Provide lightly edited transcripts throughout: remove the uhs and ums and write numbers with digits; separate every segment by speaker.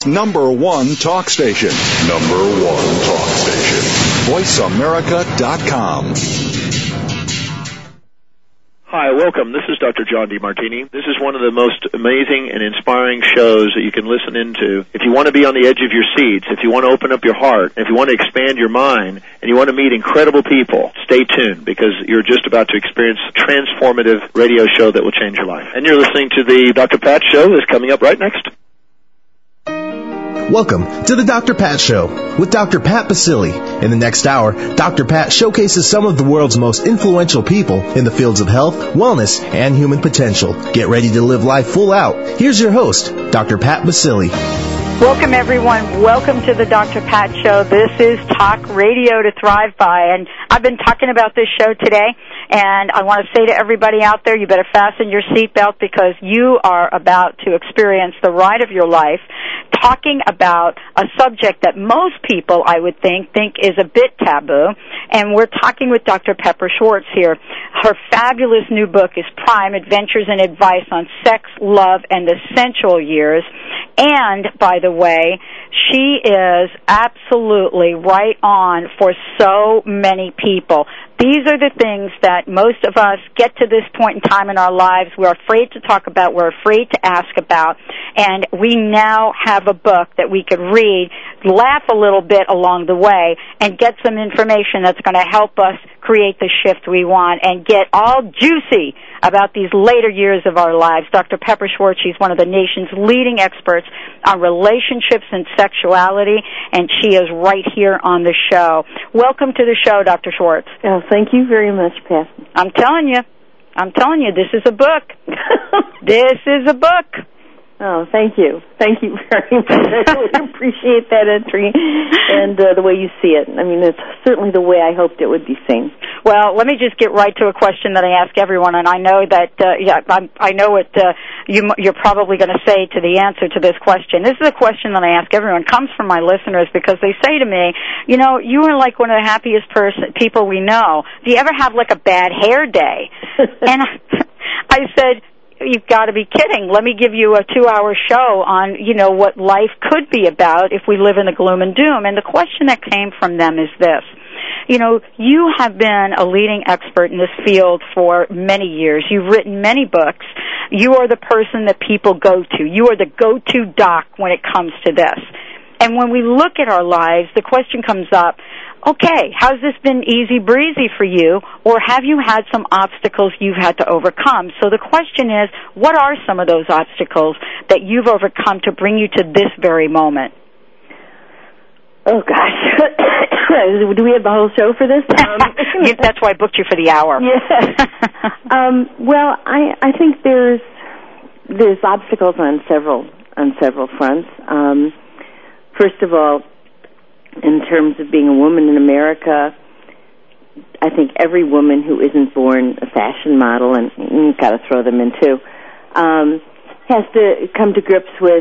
Speaker 1: Number one talk station. Number one talk station. VoiceAmerica.com.
Speaker 2: Hi, welcome. This is Dr. John DeMartini. This is one of the most amazing and inspiring shows that you can listen into. If you want to be on the edge of your seats, if you want to open up your heart, if you want to expand your mind, and you want to meet incredible people, stay tuned, because you're just about to experience a transformative radio show that will change your life. And you're listening to the Dr. Pat Show that's coming up right next.
Speaker 3: Welcome to the Dr. Pat Show with Dr. Pat Baccili. In the next hour, Dr. Pat showcases some of the world's most influential people in the fields of health, wellness, and human potential. Get ready to live life full out. Here's your host, Dr. Pat Baccili.
Speaker 4: Welcome, everyone. Welcome to the Dr. Pat Show. This is Talk Radio to Thrive By, and I've been talking about this show today, and I want to say to everybody out there, you better fasten your seatbelt, because you are about to experience the ride of your life, talking about a subject that most people, I would think is a bit taboo, and we're talking with Dr. Pepper Schwartz here. Her fabulous new book is Prime, Adventures and Advice on Sex, Love, and the Sensual Years. And, by the way, she is absolutely right on for so many people. These are the things that most of us get to this point in time in our lives. We're afraid to talk about, we're afraid to ask about, and we now have a book that we could read, laugh a little bit along the way, and get some information that's going to help us create the shift we want and get all juicy about these later years of our lives. Dr. Pepper Schwartz, she's one of the nation's leading experts on relationships and sexuality, and she is right here on the show. Welcome to the show, Dr. Schwartz.
Speaker 5: Oh, thank you very much, Pat.
Speaker 4: I'm telling you, this is a book. This is a book.
Speaker 5: Oh, thank you. Thank you very much. I really appreciate that entry and the way you see it. I mean, it's certainly the way I hoped it would be seen.
Speaker 4: Well, let me just get right to a question that I ask everyone, and I know that, I know what you're probably going to say to the answer to this question. This is a question that I ask everyone. It comes from my listeners because they say to me, you know, you are like one of the happiest people we know. Do you ever have like a bad hair day? And I said, you've got to be kidding. Let me give you a 2-hour show on, you know, what life could be about if we live in the gloom and doom. And the question that came from them is this. You know, you have been a leading expert in this field for many years. You've written many books. You are the person that people go to. You are the go-to doc when it comes to this. And when we look at our lives, the question comes up, okay, has this been easy breezy for you, or have you had some obstacles you've had to overcome? So the question is, what are some of those obstacles that you've overcome to bring you to this very moment?
Speaker 5: Oh, gosh. Do we have the whole show for this?
Speaker 4: That's why I booked you for the hour.
Speaker 5: Yeah. Well, I think there's obstacles on several fronts. First of all, in terms of being a woman in America, I think every woman who isn't born a fashion model, and you've got to throw them in too, has to come to grips with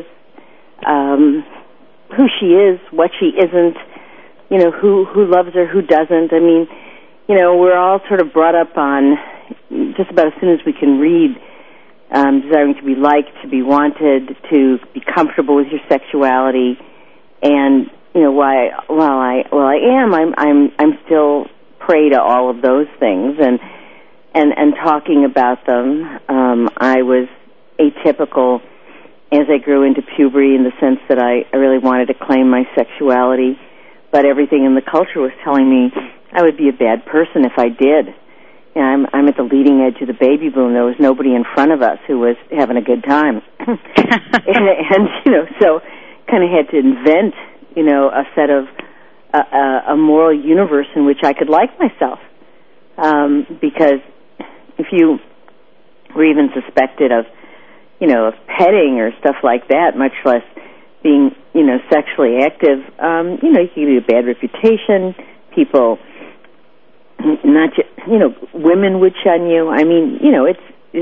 Speaker 5: who she is, what she isn't, you know, who loves her, who doesn't. I mean, you know, we're all sort of brought up on, just about as soon as we can read, desiring to be liked, to be wanted, to be comfortable with your sexuality, and you know, while I am, I'm still prey to all of those things, and talking about them. I was atypical as I grew into puberty in the sense that I really wanted to claim my sexuality, but everything in the culture was telling me I would be a bad person if I did. You know, I'm at the leading edge of the baby boom. There was nobody in front of us who was having a good time, and you know, so kind of had to invent, you know, a set of a moral universe in which I could like myself. Because if you were even suspected of, you know, of petting or stuff like that, much less being, you know, sexually active, you know, you could get a bad reputation. People, not just, you know, women would shun you. I mean, you know, it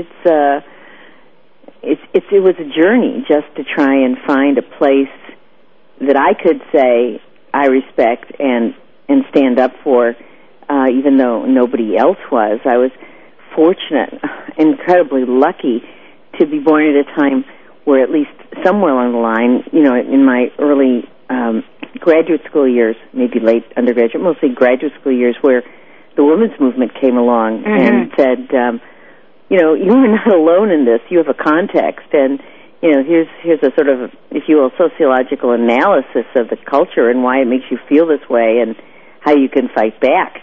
Speaker 5: was a journey just to try and find a place that I could say I respect and stand up for, even though nobody else was. I was fortunate, incredibly lucky, to be born at a time where at least somewhere along the line, in my early graduate school years, maybe late undergraduate, mostly graduate school years, where the women's movement came along and said, you're not alone in this. You have a context, and here's a sort of, if you will, sociological analysis of the culture and why it makes you feel this way and how you can fight back.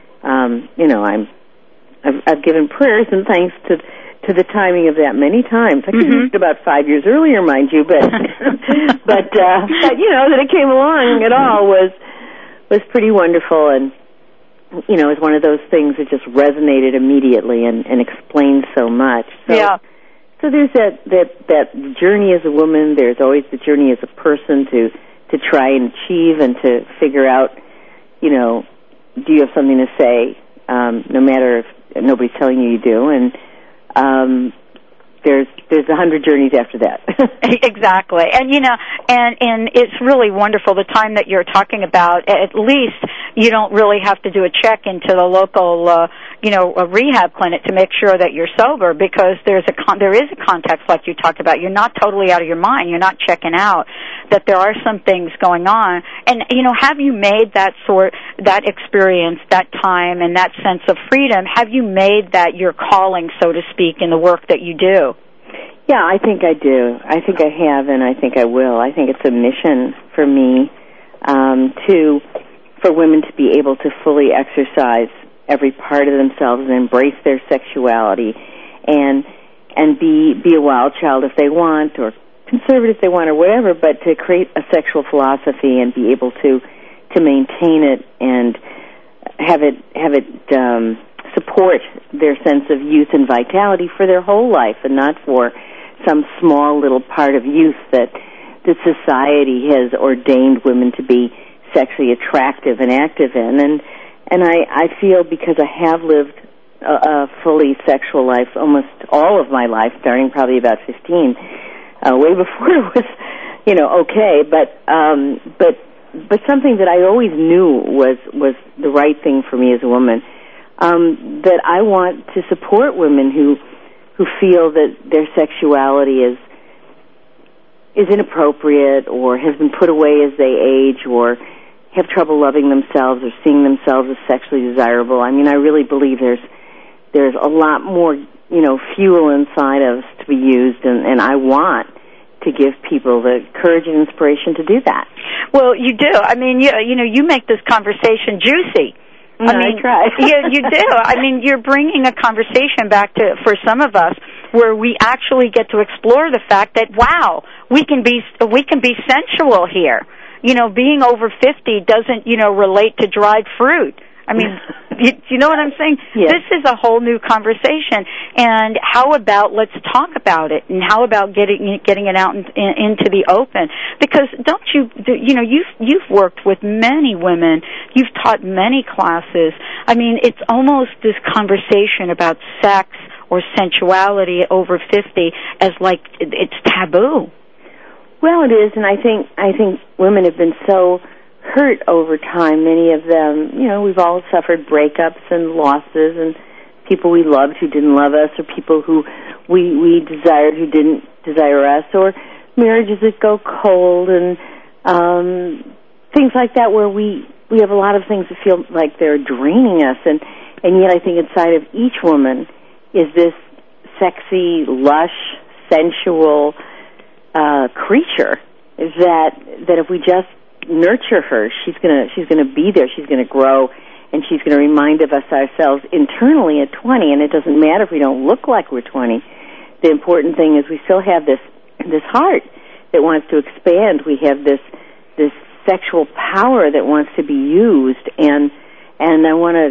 Speaker 5: I've given prayers and thanks to the timing of that many times. I could have used about 5 years earlier, mind you, but that it came along at all was pretty wonderful, and it was one of those things that just resonated immediately and explained so much. So there's that journey as a woman. There's always the journey as a person to try and achieve and to figure out, do you have something to say, no matter if nobody's telling you do, and there's 100 journeys after that.
Speaker 4: Exactly. And and it's really wonderful the time that you're talking about. At least you don't really have to do a check into the local a rehab clinic to make sure that you're sober, because there is a context like you talked about. You're not totally out of your mind. You're not checking out, that there are some things going on. And have you made that experience, that time, and that sense of freedom, have you made that your calling, so to speak, in the work that you do?
Speaker 5: Yeah, I think I do. I think I have, and I think I will. I think it's a mission for me for women to be able to fully exercise every part of themselves and embrace their sexuality, and be a wild child if they want, or conservative if they want, or whatever, but to create a sexual philosophy and be able to maintain it and have it support their sense of youth and vitality for their whole life, and not for some small little part of youth that society has ordained women to be sexually attractive and active in. And I feel, because I have lived a fully sexual life almost all of my life, starting probably about 15, way before it was, okay, but something that I always knew was the right thing for me as a woman, that I want to support women who feel that their sexuality is inappropriate, or has been put away as they age, or have trouble loving themselves or seeing themselves as sexually desirable. I mean, I really believe there's a lot more, fuel inside of us to be used, and I want to give people the courage and inspiration to do that.
Speaker 4: Well, you do. I mean, you make this conversation juicy.
Speaker 5: I try.
Speaker 4: You do. I mean, you're bringing a conversation back for some of us, where we actually get to explore the fact that, wow, we can be sensual here. Being over 50 doesn't, relate to dried fruit. I mean, you know what I'm saying?
Speaker 5: Yes.
Speaker 4: This is a whole new conversation. And how about let's talk about it? And how about getting it out into the open? Because you've worked with many women. You've taught many classes. I mean, it's almost this conversation about sex or sensuality over 50 as like it's taboo.
Speaker 5: Well, it is, and I think women have been so hurt over time. Many of them, we've all suffered breakups and losses, and people we loved who didn't love us, or people who we desired who didn't desire us, or marriages that go cold, and things like that, where we have a lot of things that feel like they're draining us, and yet I think inside of each woman is this sexy, lush, sensual creature that if we just nurture her, she's gonna be there. She's gonna grow, and she's gonna remind of us ourselves internally at 20. And it doesn't matter if we don't look like we're 20. The important thing is we still have this heart that wants to expand. We have this sexual power that wants to be used, and I want to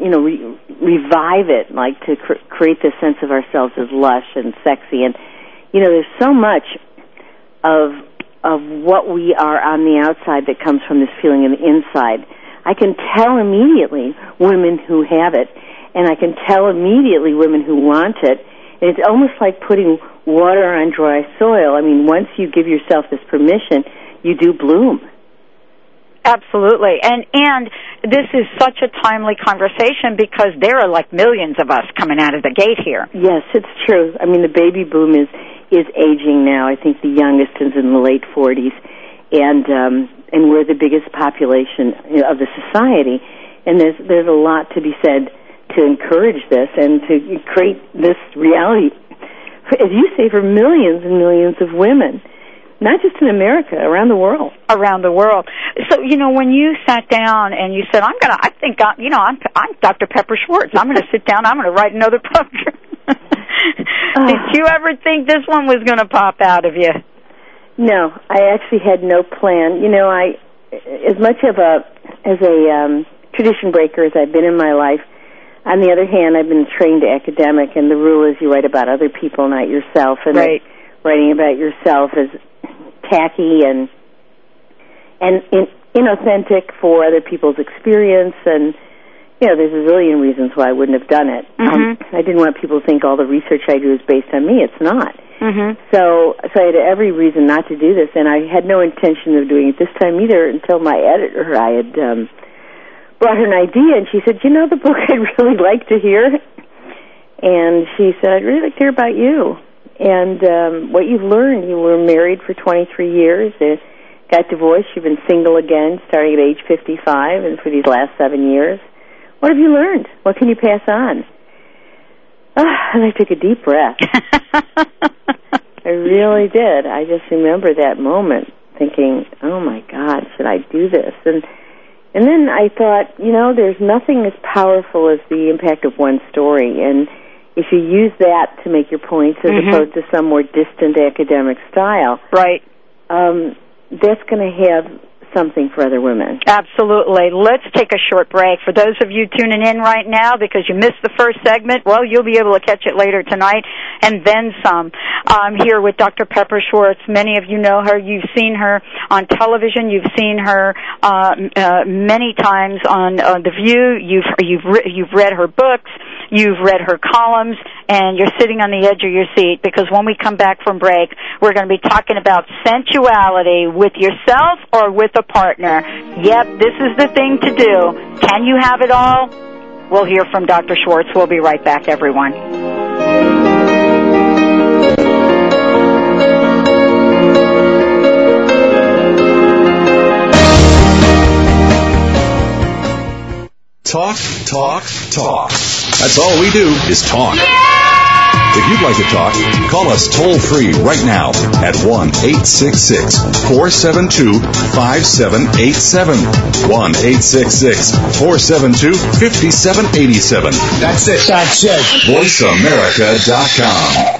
Speaker 5: revive it, like to create this sense of ourselves as lush and sexy. And there's so much of what we are on the outside that comes from this feeling in the inside. I can tell immediately women who have it, and I can tell immediately women who want it. And it's almost like putting water on dry soil. I mean, once you give yourself this permission, you do bloom.
Speaker 4: Absolutely. And this is such a timely conversation because there are like millions of us coming out of the gate here.
Speaker 5: Yes, it's true. I mean, the baby boom is aging now. I think the youngest is in the late 40s, and we're the biggest population of the society. And there's a lot to be said to encourage this and to create this reality, as you say, for millions and millions of women. Not just in America, around the world.
Speaker 4: Around the world. So, when you sat down and you said, I'm Dr. Pepper Schwartz. I'm going to sit down. I'm going to write another program. Did you ever think this one was going to pop out of you?
Speaker 5: No, I actually had no plan. I, as much of a tradition breaker as I've been in my life, on the other hand, I've been a trained academic, and the rule is you write about other people, not yourself. And
Speaker 4: right.
Speaker 5: Writing about yourself is tacky and inauthentic for other people's experience, and there's a zillion reasons why I wouldn't have done it.
Speaker 4: Mm-hmm.
Speaker 5: I didn't want people to think all the research I do is based on me. It's not.
Speaker 4: Mm-hmm.
Speaker 5: So I had every reason not to do this, and I had no intention of doing it this time either until my editor, I had brought her an idea, and she said, the book I'd really like to hear. And she said, I'd really like to hear about you. And what you've learned. You were married for 23 years, got divorced, you've been single again starting at age 55 and for these last 7 years. What have you learned? What can you pass on? And I took a deep breath. I really did. I just remember that moment thinking, oh my God, should I do this? And then I thought, there's nothing as powerful as the impact of one story. And if you use that to make your points as
Speaker 4: mm-hmm.
Speaker 5: opposed to some more distant academic style,
Speaker 4: right,
Speaker 5: that's going to have something for other women.
Speaker 4: Absolutely. Let's take a short break. For those of you tuning in right now because you missed the first segment, well, you'll be able to catch it later tonight and then some. I'm here with Dr. Pepper Schwartz. Many of you know her. You've seen her on television. You've seen her many times on The View. You've read her books. You've read her columns, and you're sitting on the edge of your seat because when we come back from break, we're going to be talking about sensuality with yourself or with a partner. Yep, this is the thing to do. Can you have it all? We'll hear from Dr. Schwartz. We'll be right back, everyone.
Speaker 1: Talk, talk, talk. That's all we do is talk. If you'd like to talk, call us toll-free right now at 1-866-472-5787. 1-866-472-5787.
Speaker 6: That's it. That's it.
Speaker 1: VoiceAmerica.com.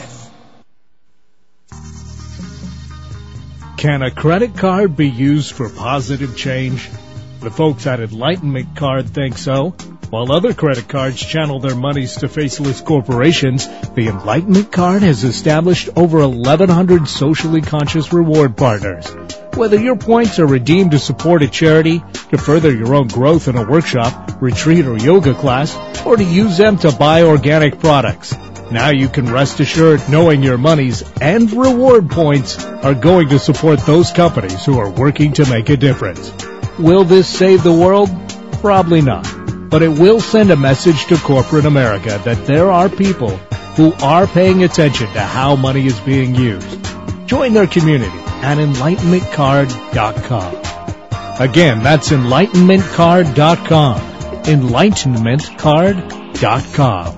Speaker 7: Can a credit card be used for positive change? The folks at Enlightenment Card think so. While other credit cards channel their monies to faceless corporations, the Enlightenment Card has established over 1,100 socially conscious reward partners. Whether your points are redeemed to support a charity, to further your own growth in a workshop, retreat, or yoga class, or to use them to buy organic products, now you can rest assured knowing your monies and reward points are going to support those companies who are working to make a difference. Will this save the world? Probably not. But it will send a message to corporate America that there are people who are paying attention to how money is being used. Join their community at EnlightenmentCard.com. Again, that's EnlightenmentCard.com. EnlightenmentCard.com.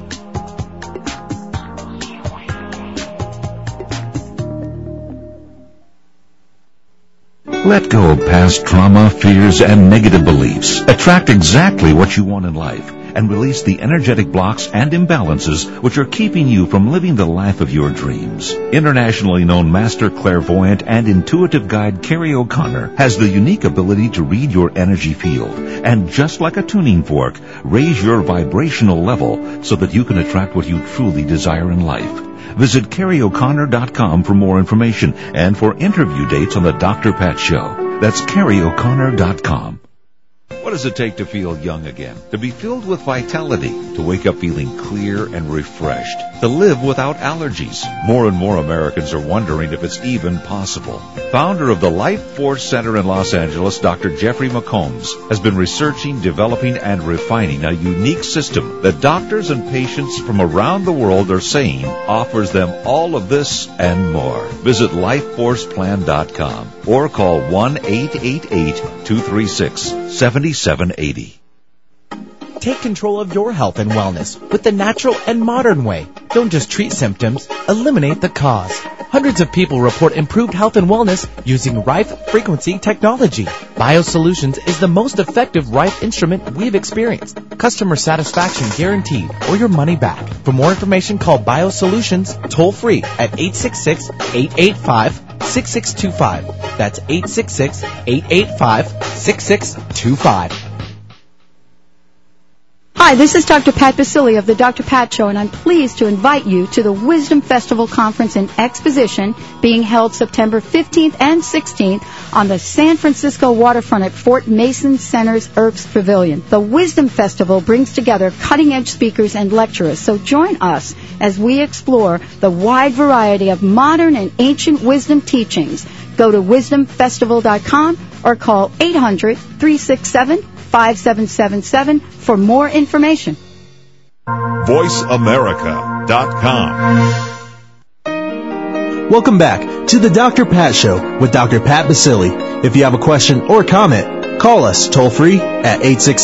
Speaker 8: Let go of past trauma, fears, and negative beliefs. Attract exactly what you want in life and release the energetic blocks and imbalances which are keeping you from living the life of your dreams. Internationally known master clairvoyant and intuitive guide Carrie O'Connor has the unique ability to read your energy field and, just like a tuning fork, raise your vibrational level so that you can attract what you truly desire in life. Visit CarrieO'Connor.com for more information and for interview dates on the Dr. Pat Show. That's CarrieO'Connor.com. What does it take to feel young again? To be filled with vitality, to wake up feeling clear and refreshed, to live without allergies. More and more Americans are wondering if it's even possible. Founder of the Life Force Center in Los Angeles, Dr. Jeffrey McCombs, has been researching, developing, and refining a unique system that doctors and patients from around the world are saying offers them all of this and more. Visit lifeforceplan.com or call 1-888-236-7780.
Speaker 6: Take control of your health and wellness with the natural and modern way. Don't just treat symptoms, eliminate the cause. Hundreds of people report improved health and wellness using Rife frequency technology. BioSolutions is the most effective Rife instrument we've experienced. Customer satisfaction guaranteed or your money back. For more information, call BioSolutions toll free at 866-885-6625. That's 866-885-6625.
Speaker 9: Hi, this is Dr. Pat Basili of the Dr. Pat Show, and I'm pleased to invite you to the Wisdom Festival Conference and Exposition being held September 15th and 16th on the San Francisco waterfront at Fort Mason Center's Erbs Pavilion. The Wisdom Festival brings together cutting-edge speakers and lecturers, so join us as we explore the wide variety of modern and ancient wisdom teachings. Go to wisdomfestival.com or call 800-367-5777 for more information.
Speaker 1: VoiceAmerica.com.
Speaker 3: Welcome back to the Dr. Pat Show with Dr. Pat Basili. If you have a question or comment, call us toll-free at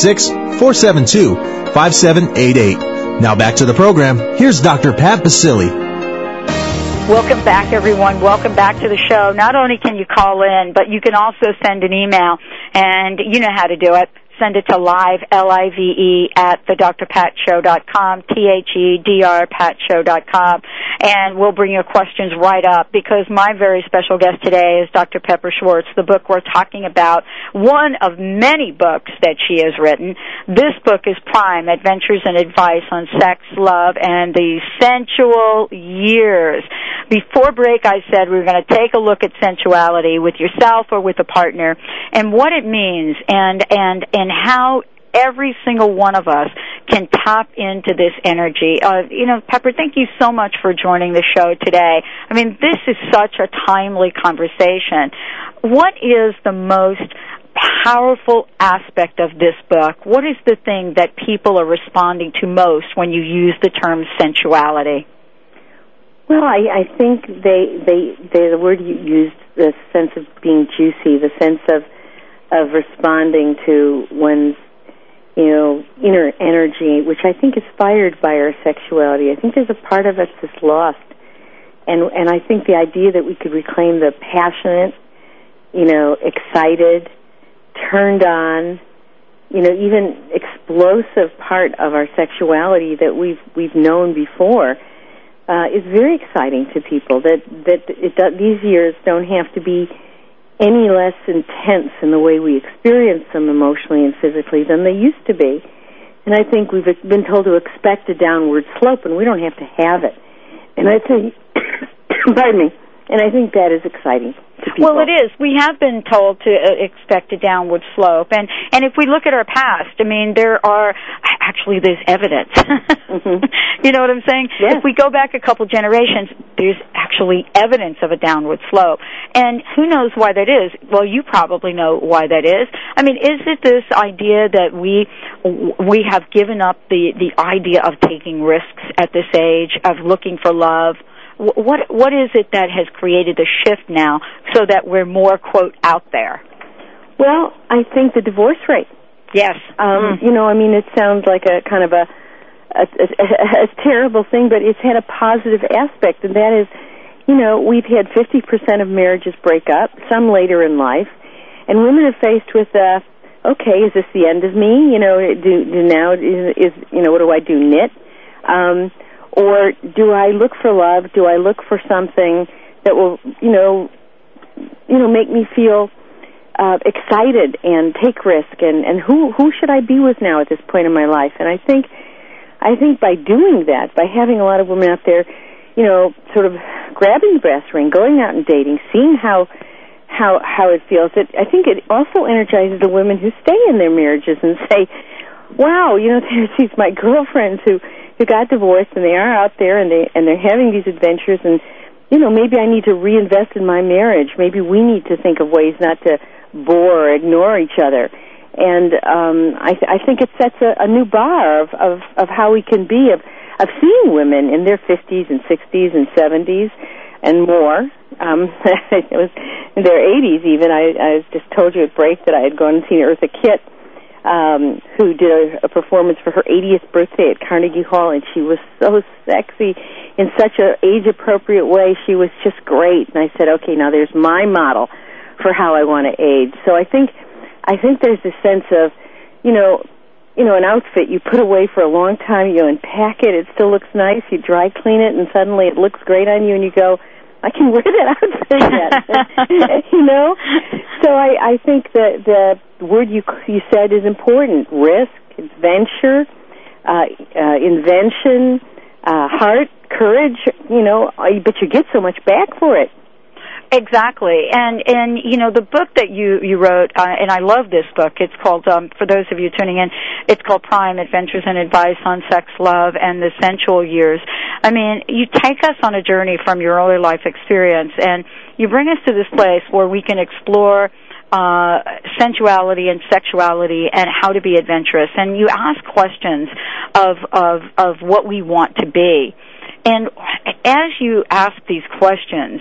Speaker 3: 866-472-5788. Now back to the program. Here's Dr. Pat Basili.
Speaker 4: Welcome back, everyone. Welcome back to the show. Not only can you call in, but you can also send an email, and you know how to do it. Send it to live, L-I-V-E, at thedrpatshow.com, T-H-E-D-R, patshow.com, and we'll bring your questions right up, because my very special guest today is Dr. Pepper Schwartz. The book we're talking about, one of many books that she has written. This book is Prime, Adventures and Advice on Sex, Love, and the Sensual Years. Before break, I said we were going to take a look at sensuality with yourself or with a partner, and what it means, and how every single one of us can tap into this energy. Pepper, thank you so much for joining the show today. I mean, this is such a timely conversation. What is the most powerful aspect of this book? What is the thing that people are responding to most when you use the term sensuality?
Speaker 5: Well, I think the word you used, the sense of being juicy, the sense of responding to one's, inner energy, which I think is fired by our sexuality. I think there's a part of us that's lost. And I think the idea that we could reclaim the passionate, excited, turned on, even explosive part of our sexuality that we've known before is very exciting to people. These years don't have to be any less intense in the way we experience them emotionally and physically than they used to be. And I think we've been told to expect a downward slope, and we don't have to have it. And I think, pardon me, and I think that is exciting to people.
Speaker 4: Well, it is. We have been told to expect a downward slope. And if we look at our past, I mean, there's evidence.
Speaker 5: Mm-hmm.
Speaker 4: You know what I'm saying?
Speaker 5: Yes.
Speaker 4: If we go back a couple generations, there's actually evidence of a downward slope. And who knows why that is? Well, you probably know why that is. I mean, is it this idea that we have given up the idea of taking risks at this age, of looking for love? What is it that has created the shift now so that we're more, quote, out there?
Speaker 5: Well, I think the divorce rate.
Speaker 4: Yes.
Speaker 5: It sounds like a kind of a terrible thing, but it's had a positive aspect, and that is, we've had 50% of marriages break up, some later in life, and women are faced with, okay, is this the end of me? What do I do, knit? Or do I look for love? Do I look for something that will, make me feel excited and take risk? And who should I be with now at this point in my life? And I think by doing that, by having a lot of women out there, sort of grabbing the brass ring, going out and dating, seeing how how it feels. I think it also energizes the women who stay in their marriages and say, wow, there's these my girlfriends who got divorced, and they are out there, and they're having these adventures, and maybe I need to reinvest in my marriage. Maybe we need to think of ways not to bore or ignore each other. And I think it sets a new bar of how we can be, of seeing women in their 50s and 60s and 70s and more. It was in their 80s even. I just told you at break that I had gone and seen Eartha Kitt, who did a performance for her 80th birthday at Carnegie Hall, and she was so sexy in such an age-appropriate way. She was just great. And I said, okay, now there's my model for how I want to age. So I think there's this sense of, an outfit you put away for a long time, you unpack it still looks nice, you dry clean it, and suddenly it looks great on you, and you go, I can wear that outfit again. So I think that the word you said is important: risk, adventure, invention, heart, courage. But you get so much back for it.
Speaker 4: Exactly. And the book that you wrote, and I love this book, it's called, for those of you tuning in, it's called Prime, Adventures and Advice on Sex, Love, and the Sensual Years. I mean, you take us on a journey from your early life experience, and you bring us to this place where we can explore sensuality and sexuality and how to be adventurous. And you ask questions of what we want to be. And as you ask these questions,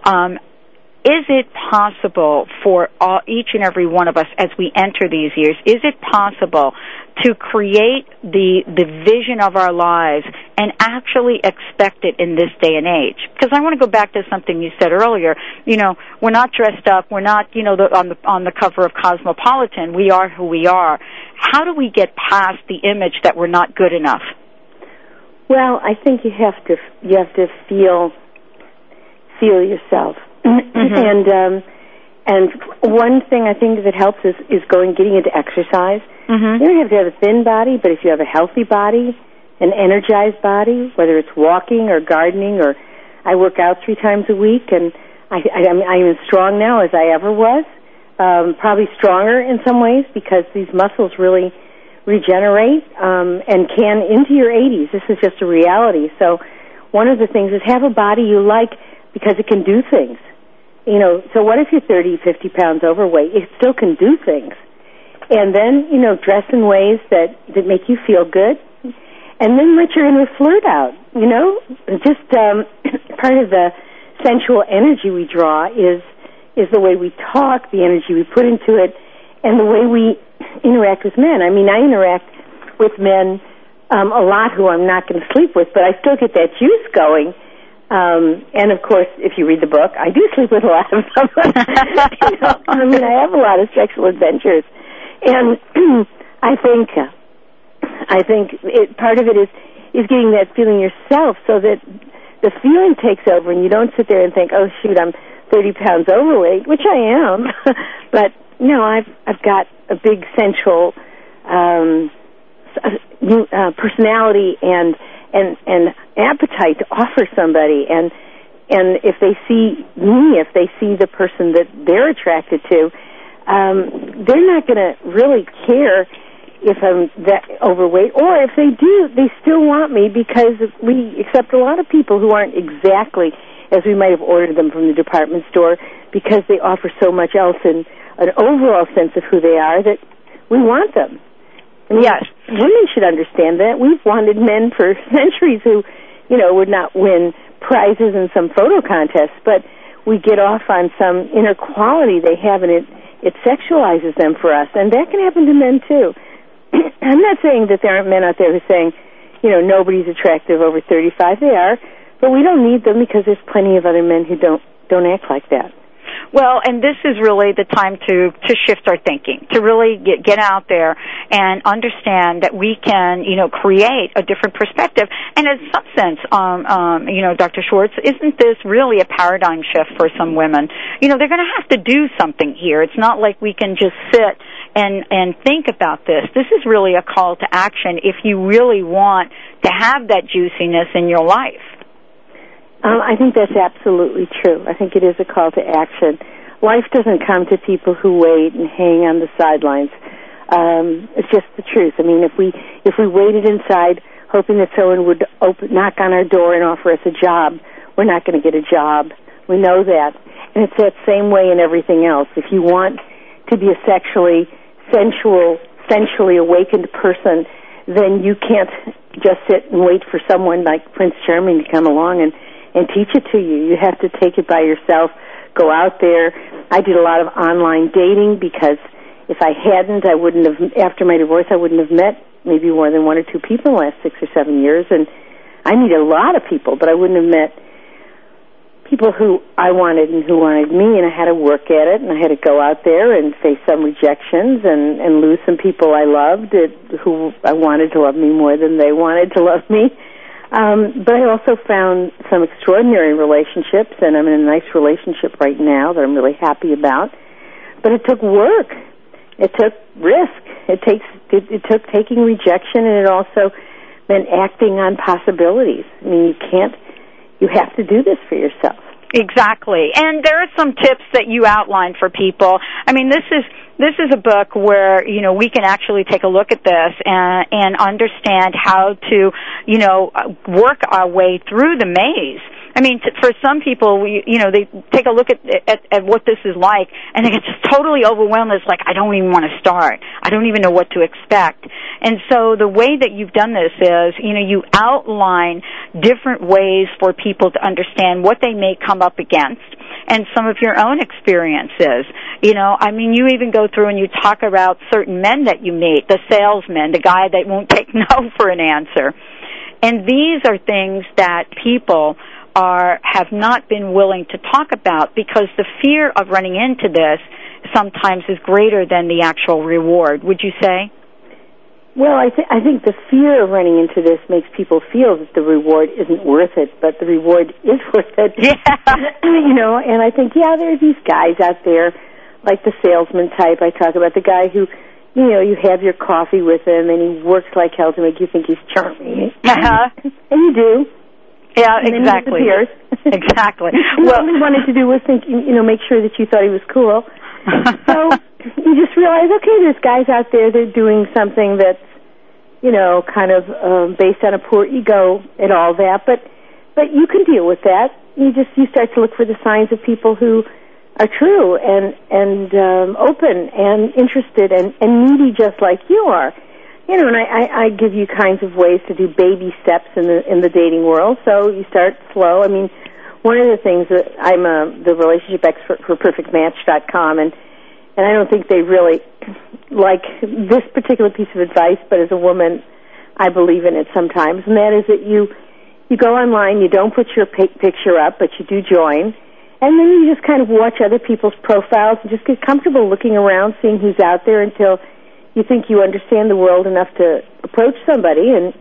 Speaker 4: is it possible for each and every one of us as we enter these years, is it possible to create the vision of our lives and actually expect it in this day and age? Because I want to go back to something you said earlier. We're not dressed up. We're not, on the cover of Cosmopolitan. We are who we are. How do we get past the image that we're not good enough?
Speaker 5: Well, I think you have to feel yourself. Mm-hmm. And one thing I think that helps is getting into exercise. Mm-hmm. You don't have to have a thin body, but if you have a healthy body, an energized body, whether it's walking or gardening, or I work out 3 times a week, and I'm as strong now as I ever was, probably stronger in some ways because these muscles really regenerate and can into your 80s. This is just a reality. So one of the things is have a body you like because it can do things. So what if you're 30, 50 pounds overweight? It still can do things. And then, dress in ways that make you feel good. And then let your inner flirt out, Just part of the sensual energy we draw is the way we talk, the energy we put into it, and the way we interact with men. I mean, I interact with men a lot who I'm not going to sleep with, but I still get that juice going. And of course, if you read the book, I do sleep with a lot of them. I have a lot of sexual adventures, and I think part of it is getting that feeling yourself, so that the feeling takes over, and you don't sit there and think, "Oh shoot, I'm 30 pounds overweight," which I am, but I've got a big sensual personality and appetite to offer somebody, and if they see me, if they see the person that they're attracted to, they're not going to really care if I'm that overweight, or if they do, they still want me, because we accept a lot of people who aren't exactly as we might have ordered them from the department store, because they offer so much else and an overall sense of who they are that we want them. I mean, yes, women should understand that. We've wanted men for centuries who, would not win prizes in some photo contest, but we get off on some inner quality they have, and it sexualizes them for us. And that can happen to men, too. I'm not saying that there aren't men out there who are saying, nobody's attractive over 35. They are, but we don't need them, because there's plenty of other men who don't act like that.
Speaker 4: Well, and this is really the time to shift our thinking, to really get out there and understand that we can, create a different perspective. And in some sense, Dr. Schwartz, isn't this really a paradigm shift for some women? They're going to have to do something here. It's not like we can just sit and think about this. This is really a call to action if you really want to have that juiciness in your life.
Speaker 5: I think that's absolutely true. I think it is a call to action. life doesn't come to people who wait and hang on the sidelines. It's just the truth. I mean, if we waited inside hoping that someone would knock on our door and offer us a job, we're not going to get a job. We know that. And it's that same way in everything else. If you want to be a sexually sensually awakened person, then you can't just sit and wait for someone like Prince Charming to come along and teach it to you. You have to take it by yourself, go out there. I did a lot of online dating because if I hadn't, after my divorce, I wouldn't have met maybe more than 1 or 2 people in the last 6 or 7 years. And I meet a lot of people, but I wouldn't have met people who I wanted and who wanted me, and I had to work at it, and I had to go out there and face some rejections and lose some people I loved who I wanted to love me more than they wanted to love me. But I also found some extraordinary relationships, and I'm in a nice relationship right now that I'm really happy about. But it took work. It took risk. It took taking rejection, and it also meant acting on possibilities. I mean, you have to do this for yourself.
Speaker 4: Exactly. And there are some tips that you outline for people. I mean, this is a book where, we can actually take a look at this and understand how to, work our way through the maze. I mean, for some people, they take a look at what this is like, and they get just totally overwhelmed. It's like, I don't even want to start. I don't even know what to expect. And so the way that you've done this is, you outline different ways for people to understand what they may come up against and some of your own experiences. You even go through and you talk about certain men that you meet, the salesman, the guy that won't take no for an answer. And these are things that people have not been willing to talk about because the fear of running into this sometimes is greater than the actual reward. Would you say?
Speaker 5: Well, I think the fear of running into this makes people feel that the reward isn't worth it, but the reward is worth it.
Speaker 4: Yeah.
Speaker 5: And I think, there are these guys out there, like the salesman type I talk about, the guy who, you have your coffee with him and he works like hell to make you think he's charming.
Speaker 4: Uh-huh.
Speaker 5: And you do.
Speaker 4: Yeah, exactly. Exactly.
Speaker 5: Well, all he wanted to do was think, make sure that you thought he was cool. So you just realize, okay, there's guys out there, they're doing something that's, kind of based on a poor ego and all that, but you can deal with that. You start to look for the signs of people who are true and open and interested and needy just like you are. And I give you kinds of ways to do baby steps in the dating world. So you start slow. I mean, one of the things that I'm the relationship expert for PerfectMatch.com, and I don't think they really like this particular piece of advice, but as a woman, I believe in it sometimes, and that is that you go online, you don't put your picture up, but you do join, and then you just kind of watch other people's profiles and just get comfortable looking around, seeing who's out there until you think you understand the world enough to approach somebody, and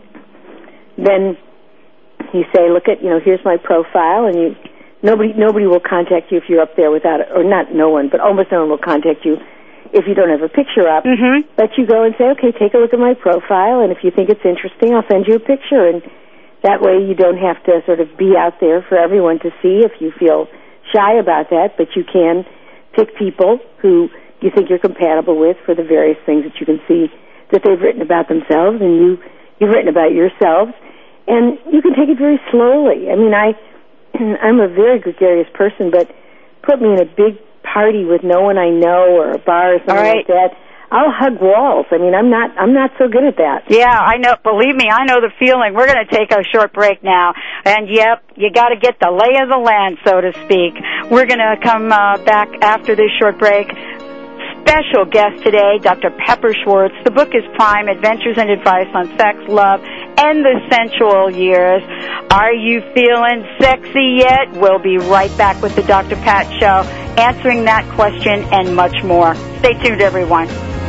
Speaker 5: then you say, look at, here's my profile, and nobody will contact you if you're up there without it, or not no one, but almost no one will contact you if you don't have a picture up.
Speaker 4: Mm-hmm.
Speaker 5: But you go and say, okay, take a look at my profile, and if you think it's interesting, I'll send you a picture, and that way you don't have to sort of be out there for everyone to see if you feel shy about that, but you can pick people who you think you're compatible with for the various things that you can see that they've written about themselves and you've written about yourselves. And you can take it very slowly. I mean, I'm a very gregarious person, but put me in a big party with no one I know or a bar or something like that, I'll hug walls. I mean, I'm not so good at that.
Speaker 4: Yeah, I know. Believe me, I know the feeling. We're going to take a short break now. And, yep, you got to get the lay of the land, so to speak. We're going to come back after this short break. Special guest today, Dr. Pepper Schwartz. The book is Prime, Adventures and Advice on Sex, Love, and the Sensual Years. Are you feeling sexy yet? We'll be right back with the Dr. Pat Show, answering that question and much more. Stay tuned, everyone.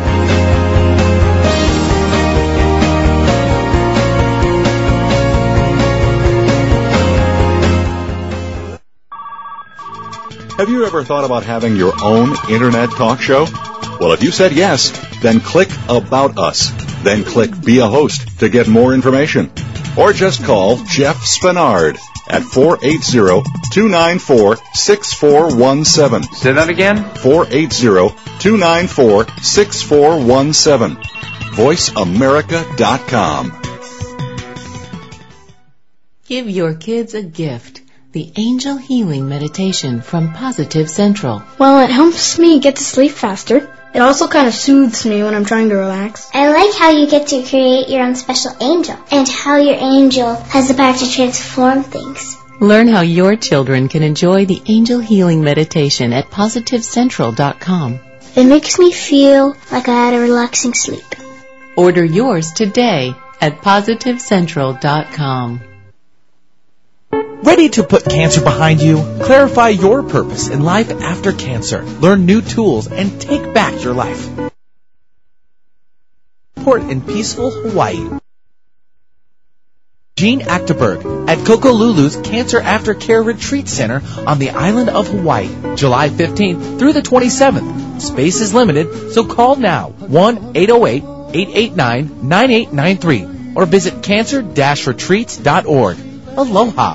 Speaker 1: Have you ever thought about having your own internet talk show? Well, if you said yes, then click About Us. Then click Be a Host to get more information. or just call Jeff Spinard at 480-294-6417.
Speaker 10: Say that again?
Speaker 1: 480-294-6417. VoiceAmerica.com.
Speaker 11: Give your kids a gift. The Angel Healing Meditation from Positive Central.
Speaker 12: Well, it helps me get to sleep faster. It also kind of soothes me when I'm trying to relax.
Speaker 13: I like how you get to create your own special angel, and how your angel has the power to transform things.
Speaker 11: Learn how your children can enjoy the Angel Healing Meditation at PositiveCentral.com.
Speaker 13: It makes me feel like I had a relaxing sleep.
Speaker 11: Order yours today at PositiveCentral.com.
Speaker 6: Ready to put cancer behind you? Clarify your purpose in life after cancer. Learn new tools and take back your life. Port in peaceful Hawaii. Jean Achterberg at Kokolulu's Cancer Aftercare Retreat Center on the island of Hawaii, July 15th through the 27th. Space is limited, so call now, 1-808-889-9893, or visit cancer-retreats.org. Aloha.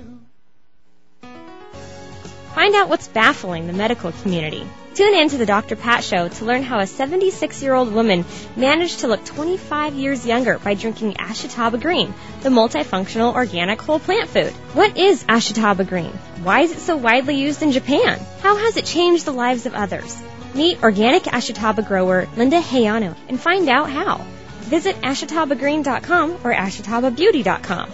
Speaker 14: Find out what's baffling the medical community. Tune in to the Dr. Pat Show to learn how a 76-year-old woman managed to look 25 years younger by drinking Ashitaba Green, the multifunctional organic whole plant food. What is Ashitaba Green? Why is it so widely used in Japan? How has it changed the lives of others? Meet organic Ashitaba grower Linda Hayano and find out how. Visit ashitabagreen.com or ashitababeauty.com.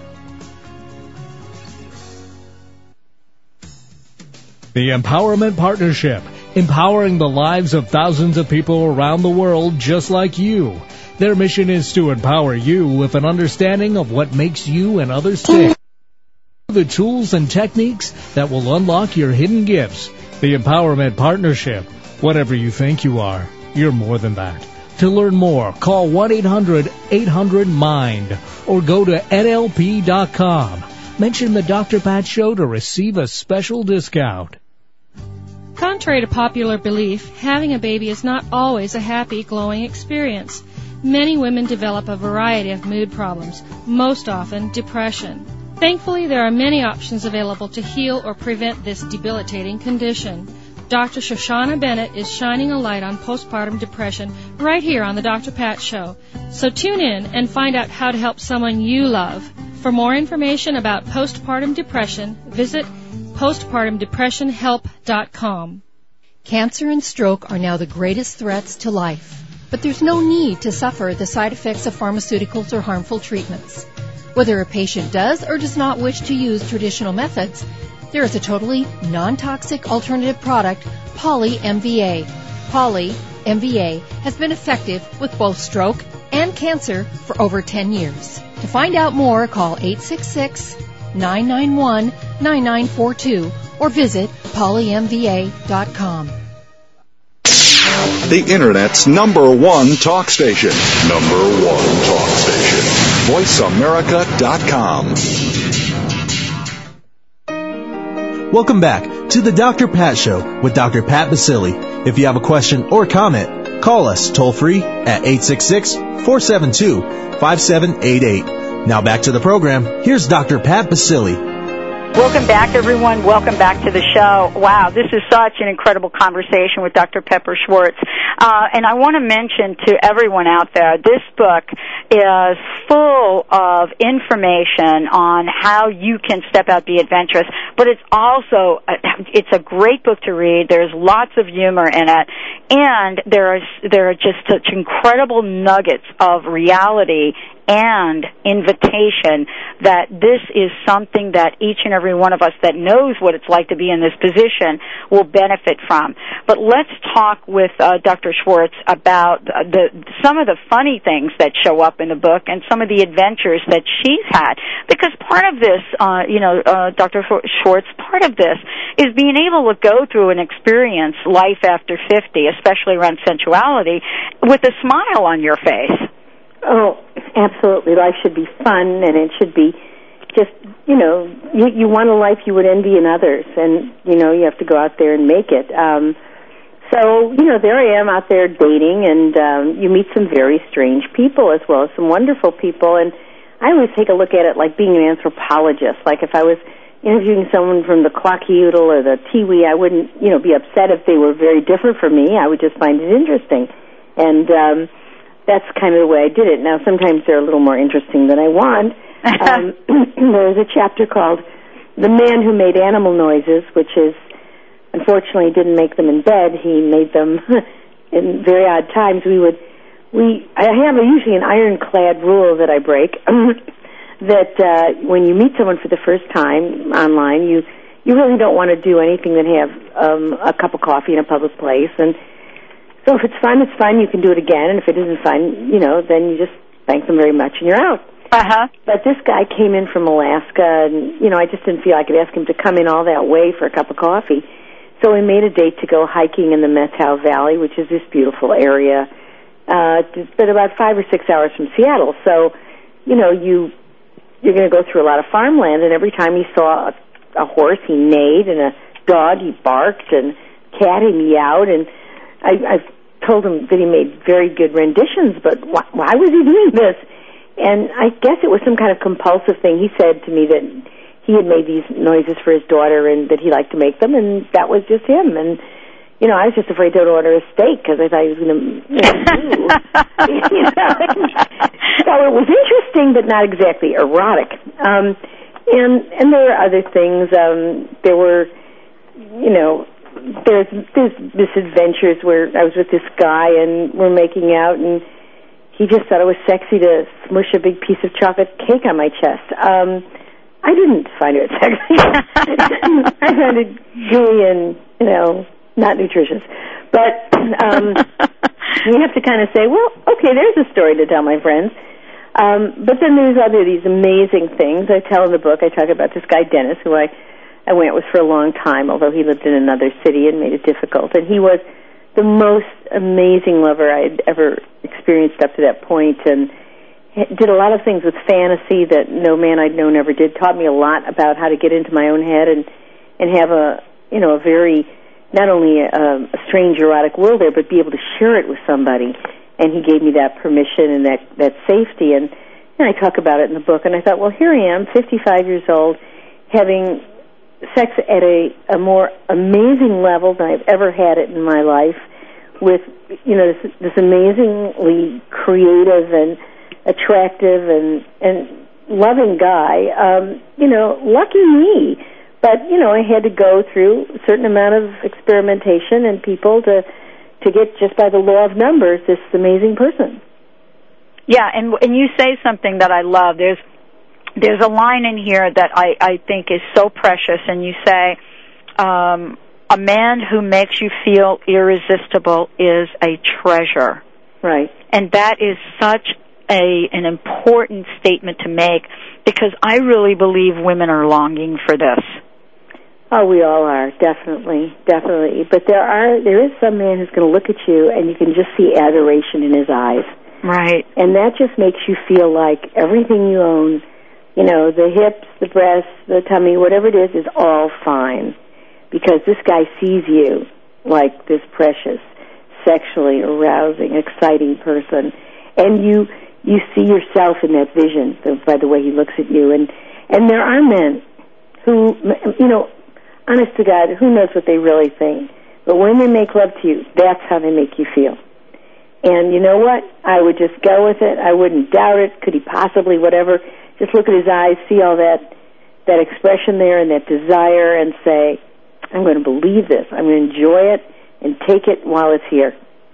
Speaker 7: The Empowerment Partnership, empowering the lives of thousands of people around the world just like you. Their mission is to empower you with an understanding of what makes you and others tick. The tools and techniques that will unlock your hidden gifts. The Empowerment Partnership. Whatever you think you are, you're more than that. To learn more, call 1-800-800-MIND or go to NLP.com. Mention the Dr. Pat Show to receive a special discount.
Speaker 15: Contrary to popular belief, having a baby is not always a happy, glowing experience. Many women develop a variety of mood problems, most often depression. Thankfully, there are many options available to heal or prevent this debilitating condition. Dr. Shoshana Bennett is shining a light on postpartum depression right here on the Dr. Pat Show. So tune in and find out how to help someone you love. For more information about postpartum depression, visit postpartumdepressionhelp.com.
Speaker 16: Cancer and stroke are now the greatest threats to life, but there's no need to suffer the side effects of pharmaceuticals or harmful treatments. Whether a patient does or does not wish to use traditional methods, there is a totally non-toxic alternative product, Poly-MVA. Poly-MVA has been effective with both stroke and cancer for over 10 years. To find out more, call 866-991-9942 or visit polymva.com.
Speaker 1: The Internet's #1 talk station. #1 talk station. VoiceAmerica.com.
Speaker 3: Welcome back to the Dr. Pat Show with Dr. Pat Basile. If you have a question or comment, call us toll-free at 866-472-5788. Now back to the program. Here's Dr. Pat Basile.
Speaker 4: Welcome back, everyone. Welcome back to the show. Wow, this is such an incredible conversation with Dr. Pepper Schwartz. And I want to mention to everyone out there, this book is full of information on how you can step out, be adventurous, but it's also, it's a great book to read. There's lots of humor in it, and there are just such incredible nuggets of reality and invitation that this is something that each and every one of us that knows what it's like to be in this position will benefit from. But let's talk with Dr. Schwartz about some of the funny things that show up in the book and some of the adventures that she's had. Because part of this, Dr. Schwartz, part of this is being able to go through and experience life after 50, especially around sensuality, with a smile on your face.
Speaker 5: Oh, absolutely. Life should be fun, and it should be just, you want a life you would envy in others, and, you have to go out there and make it. So, there I am out there dating, and you meet some very strange people as well as some wonderful people, and I always take a look at it like being an anthropologist. Like if I was interviewing someone from the Kwakiutl or the Tiwi, I wouldn't, be upset if they were very different from me. I would just find it interesting. And that's kind of the way I did it. Now, sometimes they're a little more interesting than I want. There's a chapter called The Man Who Made Animal Noises, which is, unfortunately, didn't make them in bed. He made them in very odd times. I have usually an ironclad rule that I break, that when you meet someone for the first time online, you really don't want to do anything that have a cup of coffee in a public place. And so if it's fun, it's fun. You can do it again. And if it isn't fun, then you just thank them very much and you're out.
Speaker 4: Uh-huh.
Speaker 5: But this guy came in from Alaska, and, I just didn't feel I could ask him to come in all that way for a cup of coffee. So we made a date to go hiking in the Methow Valley, which is this beautiful area. It's been about 5 or 6 hours from Seattle. So, you're going to go through a lot of farmland, and every time he saw a horse, he neighed, and a dog, he barked, and cat, he meowed. And I told him that he made very good renditions, but why was he doing this? And I guess it was some kind of compulsive thing. He said to me that he had made these noises for his daughter and that he liked to make them, and that was just him. And, I was just afraid to order a steak because I thought he was going to do. So it was interesting, but not exactly erotic. And there were other things. There were, there's misadventures where I was with this guy and we're making out, and he just thought it was sexy to smush a big piece of chocolate cake on my chest. I didn't find it sexy. I found it gooey and, not nutritious. But you have to kind of say, well, okay, there's a story to tell my friends. But then there's these amazing things I tell in the book. I talk about this guy, Dennis, who I went with for a long time, although he lived in another city and made it difficult. And he was the most amazing lover I'd ever experienced up to that point, and did a lot of things with fantasy that no man I'd known ever did. Taught me a lot about how to get into my own head and have a very, not only a strange erotic world there, but be able to share it with somebody. And he gave me that permission and that safety. And I talk about it in the book. And I thought, well, here I am, 55 years old, having sex at a more amazing level than I've ever had it in my life, with this amazingly creative and attractive and loving guy. Lucky me. But I had to go through a certain amount of experimentation and people to get, just by the law of numbers, this amazing person.
Speaker 4: Yeah, and you say something that I love. There's a line in here that I think is so precious, and you say, a man who makes you feel irresistible is a treasure.
Speaker 5: Right.
Speaker 4: And that is such an important statement to make, because I really believe women are longing for this.
Speaker 5: Oh, we all are, definitely. But there is some man who's going to look at you and you can just see adoration in his eyes.
Speaker 4: Right.
Speaker 5: And that just makes you feel like everything you own, the hips, the breasts, the tummy, whatever it is all fine. Because this guy sees you like this precious, sexually arousing, exciting person. And you see yourself in that vision by the way he looks at you. And there are men who, honest to God, who knows what they really think. But when they make love to you, that's how they make you feel. And you know what? I would just go with it. I wouldn't doubt it. Could he possibly, whatever. Just look at his eyes, see all that expression there and that desire, and say, I'm going to believe this. I'm going to enjoy it and take it while it's here.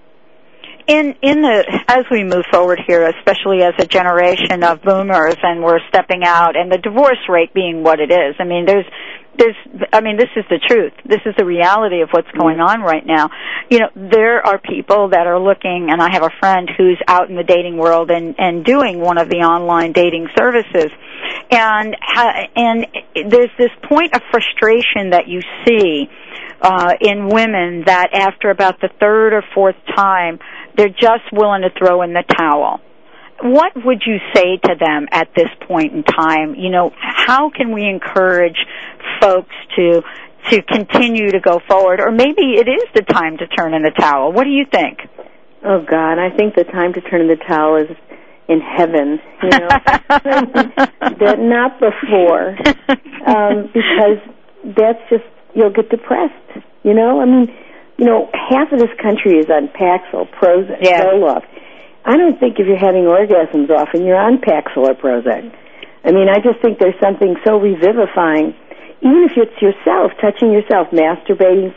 Speaker 4: As we move forward here, especially as a generation of boomers, and we're stepping out, and the divorce rate being what it is, this is the truth. This is the reality of what's going on right now. There are people that are looking, and I have a friend who's out in the dating world and doing one of the online dating services, and there's this point of frustration that you see in women that after about the third or fourth time, they're just willing to throw in the towel. What would you say to them at this point in time? How can we encourage folks to continue to go forward? Or maybe it is the time to turn in the towel. What do you think?
Speaker 5: Oh, God, I think the time to turn in the towel is in heaven, you know. That not before, because that's just, you'll get depressed, you know. I mean, you know, half of this country is on Paxil, Prozac, Zoloft. I don't think if you're having orgasms often, you're on Paxil or Prozac. I mean, I just think there's something so revivifying, even if it's yourself, touching yourself, masturbating,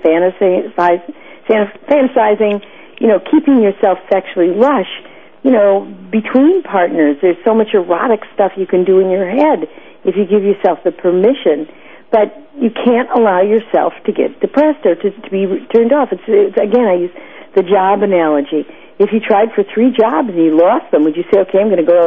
Speaker 5: fantasizing, you know, keeping yourself sexually lush, you know, between partners. There's so much erotic stuff you can do in your head if you give yourself the permission. But you can't allow yourself to get depressed or to be turned off. It's again, I use the job analogy. If you tried for 3 jobs and you lost them, would you say, okay, I'm going to go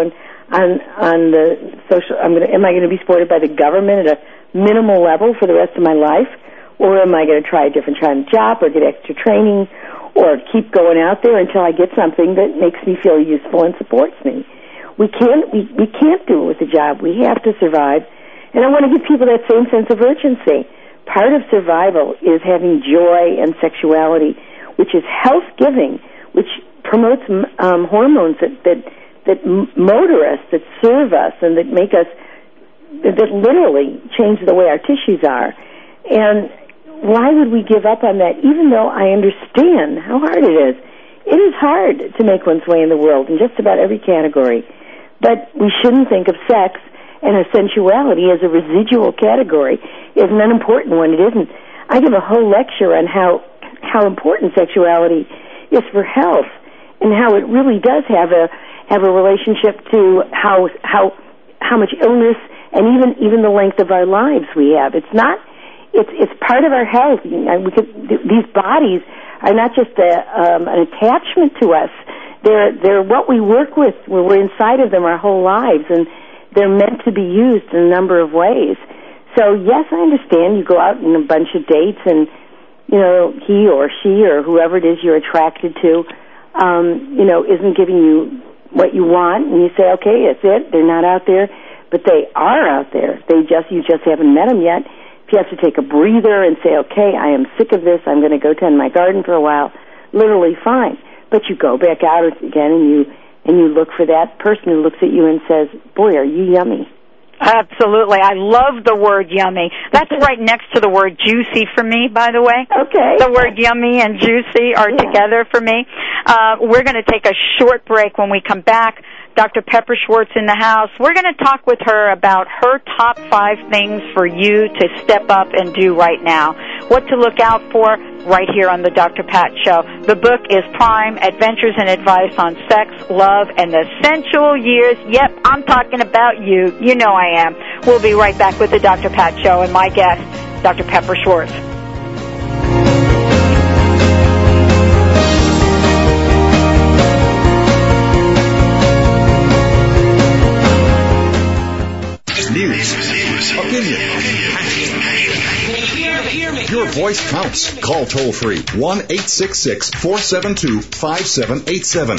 Speaker 5: on the social, am I going to be supported by the government at a minimal level for the rest of my life? Or am I going to try a different kind of job or get extra training or keep going out there until I get something that makes me feel useful and supports me? We can't do it with a job. We have to survive. And I want to give people that same sense of urgency. Part of survival is having joy and sexuality, which is health-giving, which promotes hormones that motor us, that serve us, and that make us, that literally change the way our tissues are. And why would we give up on that, even though I understand how hard it is? It is hard to make one's way in the world in just about every category. But we shouldn't think of sex and sensuality as a residual category, is an unimportant one. It isn't. I give a whole lecture on how important sexuality is for health, and how it really does have a relationship to how much illness and even the length of our lives we have. It's part of our health. These bodies are not just an attachment to us. They're what we work with. We're inside of them our whole lives, and they're meant to be used in a number of ways. So yes, I understand you go out on a bunch of dates, and you know, he or she or whoever it is you're attracted to, you know, isn't giving you what you want, and you say, okay, that's it. They're not out there, but they are out there. You just haven't met them yet. If you have to take a breather and say, okay, I am sick of this, I'm going to go tend my garden for a while, literally fine. But you go back out again and you look for that person who looks at you and says, boy, are you yummy.
Speaker 4: Absolutely. I love the word yummy. That's right next to the word juicy for me, by the way.
Speaker 5: Okay.
Speaker 4: The word yummy and juicy are together for me. We're going to take a short break. When we come back, Dr. Pepper Schwartz in the house. We're going to talk with her about her top 5 things for you to step up and do right now. What to look out for right here on the Dr. Pat Show. The book is Prime, Adventures and Advice on Sex, Love, and the Sensual Years. Yep, I'm talking about you. You know I am. We'll be right back with the Dr. Pat Show and my guest, Dr. Pepper Schwartz.
Speaker 1: News, opinion, your voice counts. Call toll free 1-866-472-5787.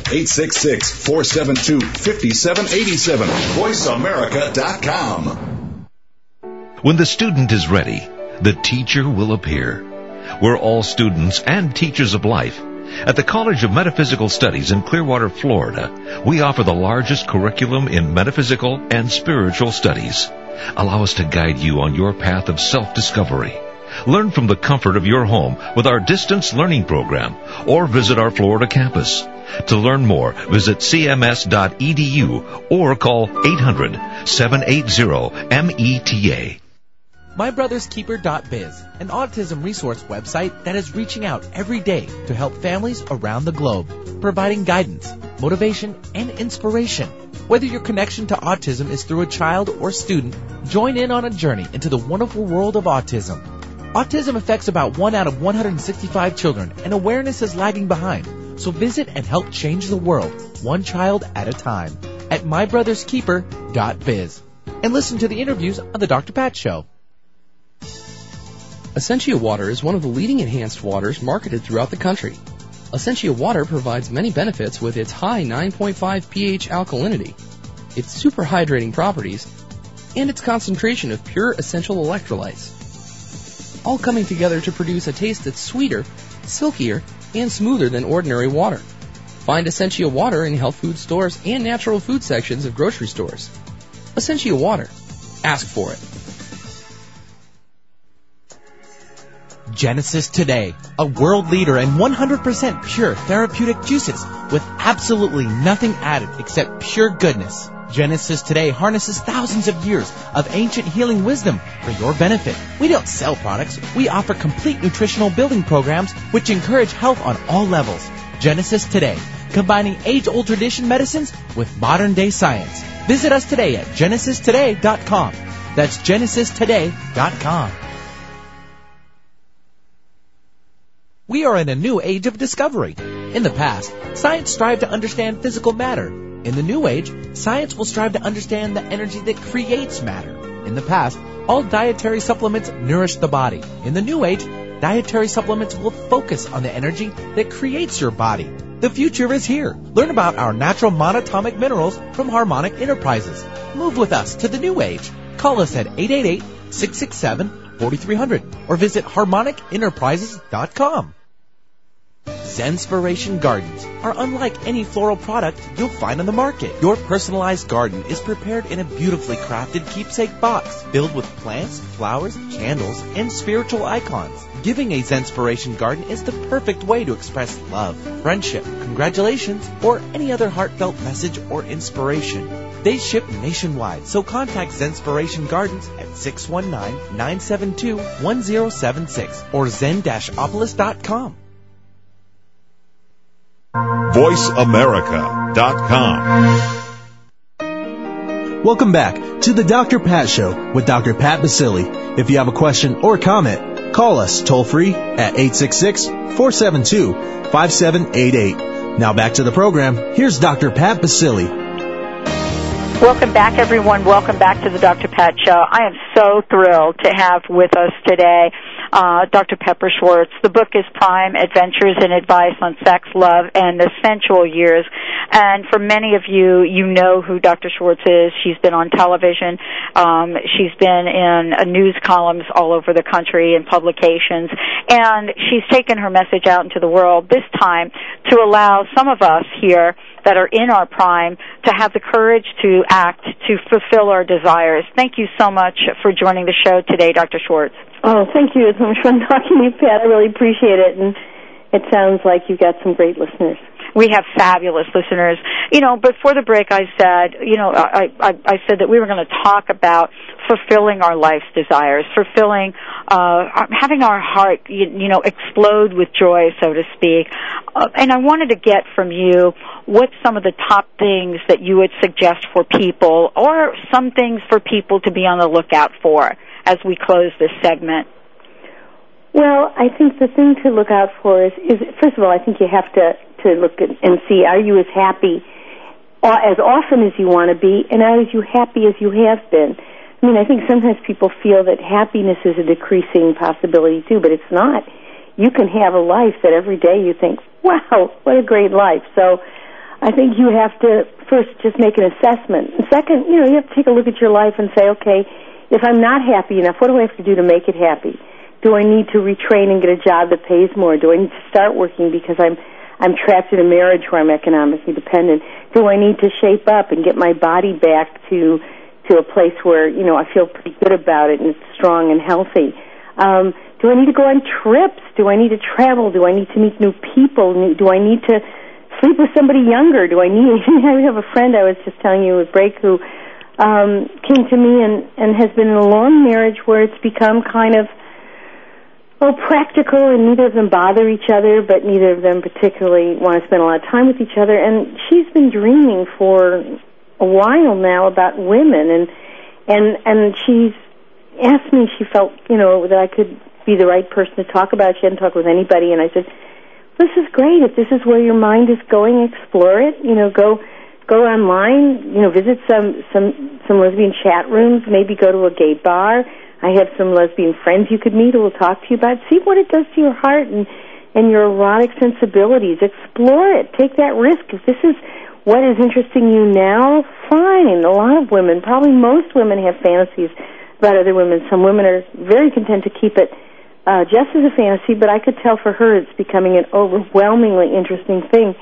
Speaker 1: 1-866-472-5787. VoiceAmerica.com.
Speaker 8: When the student is ready, the teacher will appear. We're all students and teachers of life. At the College of Metaphysical Studies in Clearwater, Florida, we offer the largest curriculum in metaphysical and spiritual studies. Allow us to guide you on your path of self-discovery. Learn from the comfort of your home with our distance learning program, or visit our Florida campus. To learn more, visit cms.edu or call 800-780-META.
Speaker 6: MyBrothersKeeper.biz, an autism resource website that is reaching out every day to help families around the globe, providing guidance, motivation, and inspiration. Whether your connection to autism is through a child or student, join in on a journey into the wonderful world of autism. Autism affects about 1 out of 165 children, and awareness is lagging behind. So visit and help change the world, one child at a time, at MyBrothersKeeper.biz. And listen to the interviews on The Dr. Pat Show.
Speaker 10: Essentia Water is one of the leading enhanced waters marketed throughout the country. Essentia Water provides many benefits with its high 9.5 pH alkalinity, its super hydrating properties, and its concentration of pure essential electrolytes, all coming together to produce a taste that's sweeter, silkier, and smoother than ordinary water. Find Essentia Water in health food stores and natural food sections of grocery stores. Essentia Water. Ask for it.
Speaker 6: Genesis Today, a world leader in 100% pure therapeutic juices with absolutely nothing added except pure goodness. Genesis Today harnesses thousands of years of ancient healing wisdom for your benefit. We don't sell products. We offer complete nutritional building programs which encourage health on all levels. Genesis Today, combining age-old tradition medicines with modern-day science. Visit us today at genesistoday.com. That's genesistoday.com. We are in a new age of discovery. In the past, science strived to understand physical matter. In the new age, science will strive to understand the energy that creates matter. In the past, all dietary supplements nourish the body. In the new age, dietary supplements will focus on the energy that creates your body. The future is here. Learn about our natural monatomic minerals from Harmonic Enterprises. Move with us to the new age. Call us at 888-667-4300 or visit harmonicenterprises.com. Zenspiration Gardens are unlike any floral product you'll find on the market. Your personalized garden is prepared in a beautifully crafted keepsake box filled with plants, flowers, candles, and spiritual icons. Giving a Zenspiration garden is the perfect way to express love, friendship, congratulations, or any other heartfelt message or inspiration. They ship nationwide, so contact Zenspiration Gardens at 619-972-1076 or zen-opolis.com.
Speaker 1: VoiceAmerica.com.
Speaker 3: Welcome back to the Dr. Pat Show with Dr. Pat Baccili. If you have a question or comment, call us toll-free at 866-472-5788. Now back to the program. Here's Dr. Pat Baccili.
Speaker 4: Welcome back, everyone. Welcome back to the Dr. Pat Show. I am so thrilled to have with us today Dr. Pepper Schwartz. The book is Prime, Adventures and Advice on Sex, Love, and the Sensual Years. And for many of you, you know who Dr. Schwartz is. She's been on television. She's been in news columns all over the country and publications. And she's taken her message out into the world, this time to allow some of us here that are in our prime to have the courage to act, to fulfill our desires. Thank you so much for joining the show today, Dr. Schwartz.
Speaker 5: Oh, thank you. It's so much fun talking to you, Pat. I really appreciate it, and it sounds like you've got some great listeners.
Speaker 4: We have fabulous listeners. You know, before the break I said, I said that we were going to talk about fulfilling our life's desires, fulfilling, having our heart, explode with joy, so to speak. And I wanted to get from you what some of the top things that you would suggest for people, or some things for people to be on the lookout for as we close this segment.
Speaker 5: Well, I think the thing to look out for is first of all, I think you have to look at and see, are you as happy as often as you want to be, and are you happy as you have been? I mean, I think sometimes people feel that happiness is a decreasing possibility too, but it's not. You can have a life that every day you think, wow, what a great life. So I think you have to first just make an assessment. And second, you have to take a look at your life and say, okay, if I'm not happy enough, what do I have to do to make it happy? Do I need to retrain and get a job that pays more? Do I need to start working because I'm trapped in a marriage where I'm economically dependent? Do I need to shape up and get my body back to a place where, I feel pretty good about it and it's strong and healthy? Do I need to go on trips? Do I need to travel? Do I need to meet new people? Do I need to sleep with somebody younger? I have a friend I was just telling you at break who came to me and has been in a long marriage where it's become kind of practical, and neither of them bother each other, but neither of them particularly want to spend a lot of time with each other. And she's been dreaming for a while now about women, and she's asked me, she felt, that I could be the right person to talk about it. She hadn't talked with anybody, and I said, this is great. If this is where your mind is going, explore it. Go online, visit some lesbian chat rooms, maybe go to a gay bar. I have some lesbian friends you could meet who will talk to you about it. See what it does to your heart and your erotic sensibilities. Explore it. Take that risk. If this is what is interesting you now, fine. A lot of women, probably most women, have fantasies about other women. Some women are very content to keep it just as a fantasy, but I could tell for her it's becoming an overwhelmingly interesting thing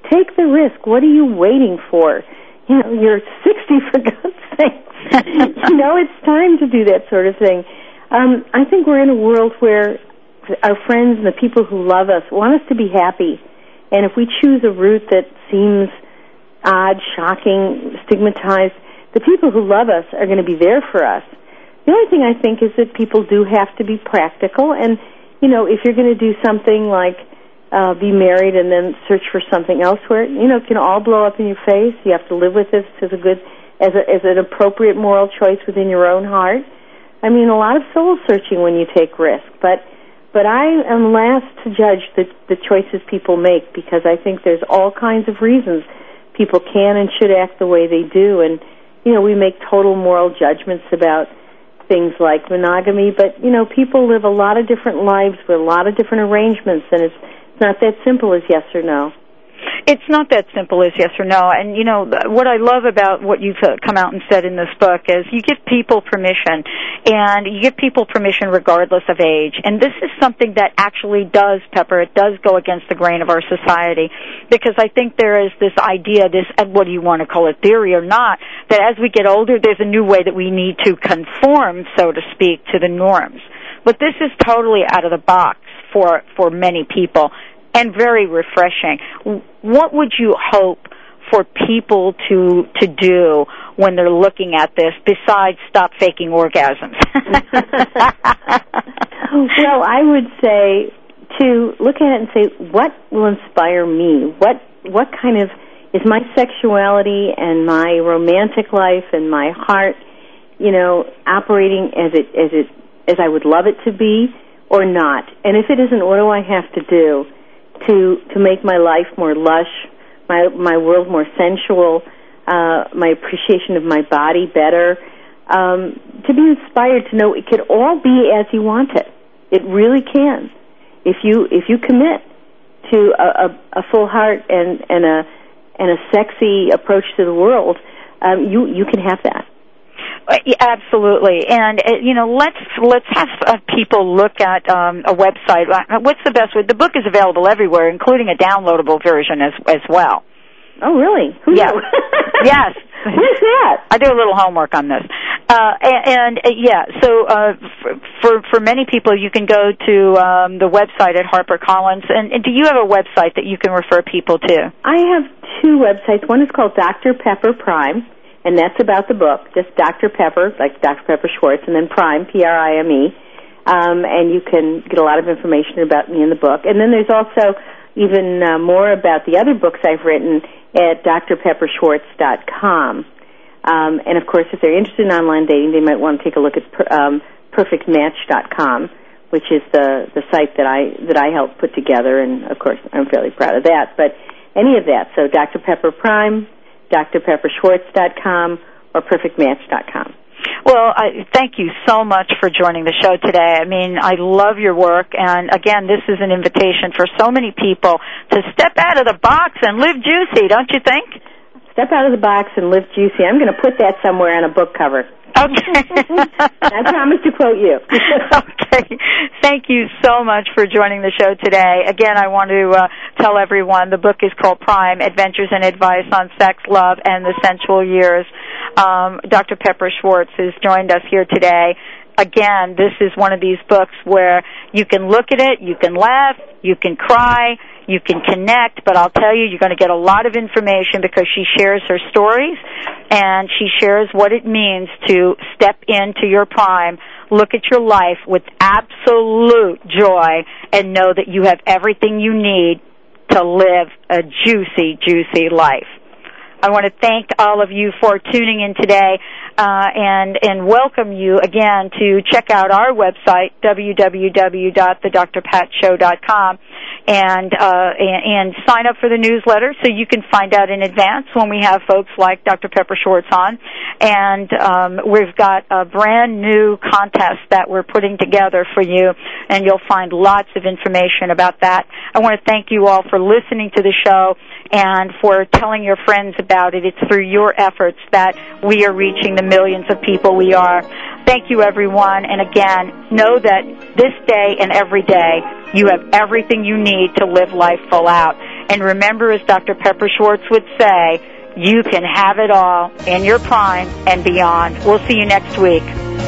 Speaker 5: Take the risk. What are you waiting for? You know, you're 60, for God's sake. You know, it's time to do that sort of thing. I think we're in a world where our friends and the people who love us want us to be happy. And if we choose a route that seems odd, shocking, stigmatized, the people who love us are going to be there for us. The only thing I think is that people do have to be practical. And, you know, if you're going to do something like be married and then search for something elsewhere, you know, it can all blow up in your face. You have to live with this as an appropriate moral choice within your own heart. I mean, a lot of soul searching when you take risk, but I am last to judge the choices people make, because I think there's all kinds of reasons people can and should act the way they do, and you know, we make total moral judgments about things like monogamy, but you know, people live a lot of different lives with a lot of different arrangements, and it's not that simple as yes or no.
Speaker 4: It's not that simple as yes or no. And, you know, what I love about what you've come out and said in this book is you give people permission, and you give people permission regardless of age. And this is something that actually does, Pepper, it does go against the grain of our society, because I think there is this idea, this, what do you want to call it, theory or not, that as we get older, there's a new way that we need to conform, so to speak, to the norms. But this is totally out of the box for many people, and very refreshing. What would you hope for people to do when they're looking at this, besides stop faking orgasms?
Speaker 5: Well, I would say to look at it and say, what will inspire me? What kind of is my sexuality and my romantic life and my heart, you know, operating as I would love it to be, or not? And if it isn't, what do I have to do to make my life more lush, my world more sensual, my appreciation of my body better, to be inspired to know it could all be as you want it. It really can. If you commit to a full heart and a sexy approach to the world, you can have that.
Speaker 4: Absolutely, and you know, let's have people look at a website. What's the best way? The book is available everywhere, including a downloadable version as well.
Speaker 5: Oh, really? Who
Speaker 4: yeah.
Speaker 5: knew?
Speaker 4: Yes.
Speaker 5: Where's that?
Speaker 4: I do a little homework on this, so for many people, you can go to the website at HarperCollins. And do you have a website that you can refer people to?
Speaker 5: I have two websites. One is called Dr. Pepper Prime, and that's about the book, just Dr. Pepper, like Dr. Pepper Schwartz, and then Prime, Prime. And you can get a lot of information about me in the book. And then there's also even more about the other books I've written at drpepperschwartz.com. And, of course, if they're interested in online dating, they might want to take a look at perfectmatch.com, which is the site that I helped put together. And, of course, I'm fairly proud of that. But any of that, so Dr. Pepper Prime, drpepperschwartz.com, or perfectmatch.com.
Speaker 4: Well, thank you so much for joining the show today. I mean, I love your work, and again, this is an invitation for so many people to step out of the box and live juicy, don't you think?
Speaker 5: Step out of the box and live juicy. I'm going to put that somewhere on a book cover.
Speaker 4: Okay.
Speaker 5: I promise to quote you.
Speaker 4: Okay. Thank you so much for joining the show today. Again, I want to tell everyone the book is called Prime, Adventures and Advice on Sex, Love, and the Sensual Years. Dr. Pepper Schwartz has joined us here today. Again, this is one of these books where you can look at it, you can laugh, you can cry, you can connect, but I'll tell you, you're going to get a lot of information because she shares her stories and she shares what it means to step into your prime, look at your life with absolute joy, and know that you have everything you need to live a juicy, juicy life. I want to thank all of you for tuning in today and welcome you again to check out our website, www.thedrpatshow.com, and sign up for the newsletter so you can find out in advance when we have folks like Dr. Pepper Schwartz on. And we've got a brand new contest that we're putting together for you, and you'll find lots of information about that. I want to thank you all for listening to the show and for telling your friends about it. It's through your efforts that we are reaching the millions of people we are. Thank you, everyone. And again, know that this day and every day, you have everything you need to live life full out. And remember, as Dr. Pepper Schwartz would say, you can have it all in your prime and beyond. We'll see you next week.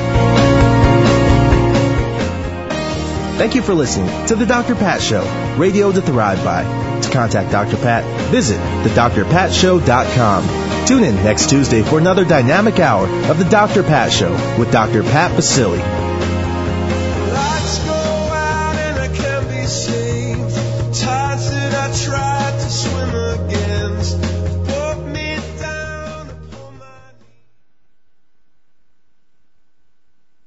Speaker 3: Thank you for listening to The Dr. Pat Show, radio to thrive by. To contact Dr. Pat, visit thedrpatshow.com. Tune in next Tuesday for another dynamic hour of The Dr. Pat Show with Dr. Pat Baccili.